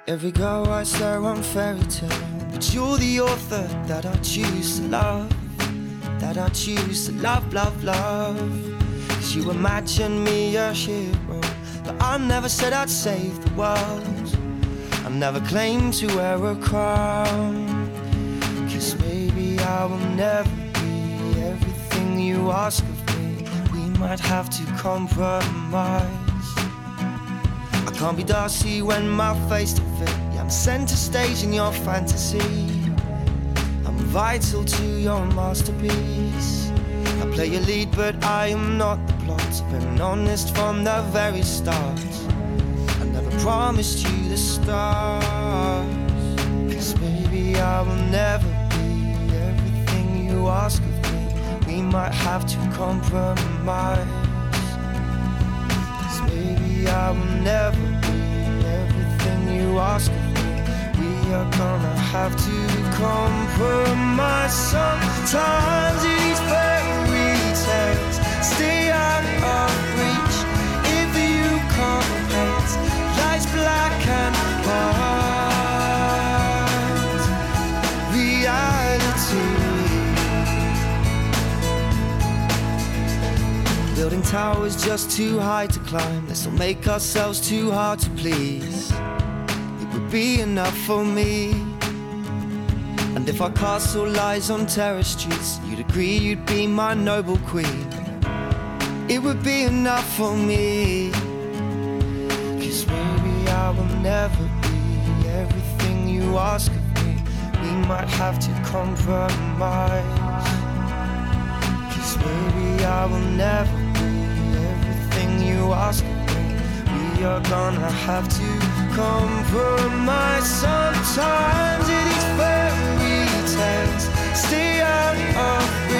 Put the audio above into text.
Every girl writes their own fairy tale, but you're the author that I choose to love, that I choose to love, love, love. 'Cause you imagine me a hero, but I never said I'd save the world. I never claimed to wear a crown. 'Cause baby, I will never be everything you ask of me. We might have to compromise. I can't be Darcy when my face don't fit. Yeah, I'm center stage in your fantasy. I'm vital to your masterpiece. I play your lead, but I am not the plot. Been honest from the very start. I never promised you the stars. 'Cause baby, I will never be everything you ask of me. We might have to compromise. Baby, I will never be everything you ask of me. We are gonna have to compromise. Sometimes these fairy tales stay out of reach. If you can't paint life's black and white reality. Building towers just too high to climb. Let's not make ourselves too hard to please. It would be enough for me. And if our castle lies on terrace streets, you'd agree you'd be my noble queen. It would be enough for me. 'Cause baby, I will never be everything you ask of me. We might have to compromise. 'Cause baby, I will never you ask of me. We are gonna have to compromise. Sometimes these fairy tales stay out of reach.